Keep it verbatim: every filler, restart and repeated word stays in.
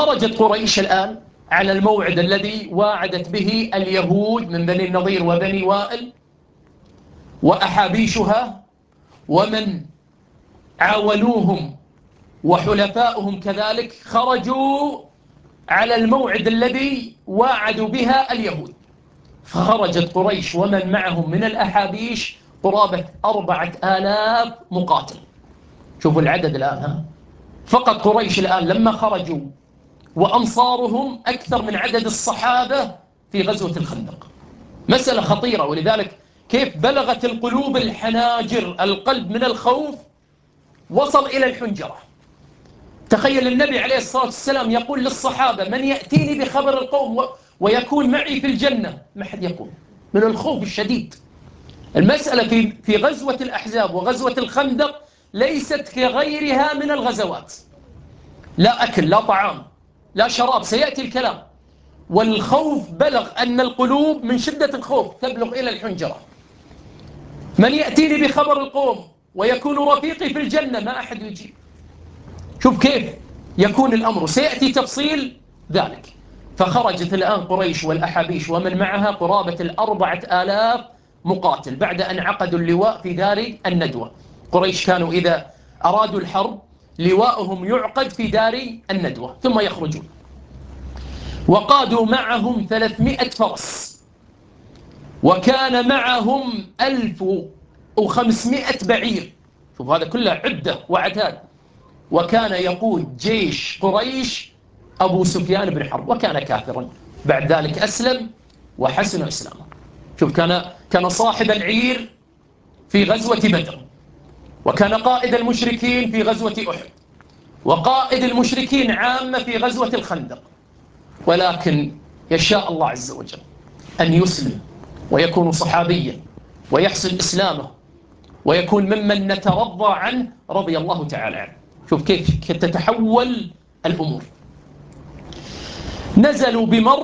خرجت قريش الآن على الموعد الذي واعدت به اليهود من بني النضير وبني وائل وأحابيشها ومن عاونوهم وحلفاؤهم كذلك، خرجوا على الموعد الذي واعدوا بها اليهود. فخرجت قريش ومن معهم من الأحابيش قرابة أربعة آلاف مقاتل. شوفوا العدد الآن، ها؟ فقط قريش الآن لما خرجوا وأنصارهم أكثر من عدد الصحابة في غزوة الخندق. مسألة خطيرة، ولذلك كيف بلغت القلوب الحناجر، القلب من الخوف وصل إلى الحنجرة. تخيل النبي عليه الصلاة والسلام يقول للصحابة: من يأتيني بخبر القوم ويكون معي في الجنة. ما حد يقول من الخوف الشديد. المسألة في في غزوة الأحزاب وغزوة الخندق ليست كغيرها من الغزوات، لا أكل لا طعام لا شراب، سيأتي الكلام. والخوف بلغ أن القلوب من شدة الخوف تبلغ إلى الحنجرة. من يأتيني بخبر القوم ويكون رفيقي في الجنة، ما أحد يجيب. شوف كيف يكون الأمر، سيأتي تفصيل ذلك. فخرجت الآن قريش والأحابيش ومن معها قرابة الأربعة آلاف مقاتل بعد أن عقدوا اللواء في دار الندوة. قريش كانوا إذا أرادوا الحرب لواءهم يعقد في دار الندوة ثم يخرجون. وقادوا معهم ثلاثمائة فرس، وكان معهم ألف وخمسمائة بعير. شوف هذا كله عدة وعتاد. وكان يقود جيش قريش أبو سفيان بن حرب، وكان كافرا، بعد ذلك أسلم وحسن إسلامه. شوف كان كان صاحب العير في غزوة بدر، وكان قائد المشركين في غزوة أحد، وقائد المشركين عامة في غزوة الخندق. ولكن يشاء الله عز وجل أن يسلم ويكون صحابيا ويحسن إسلامه ويكون ممن نترضى عنه رضي الله تعالى عنه. شوف كيف تتحول الأمور. نزلوا بمر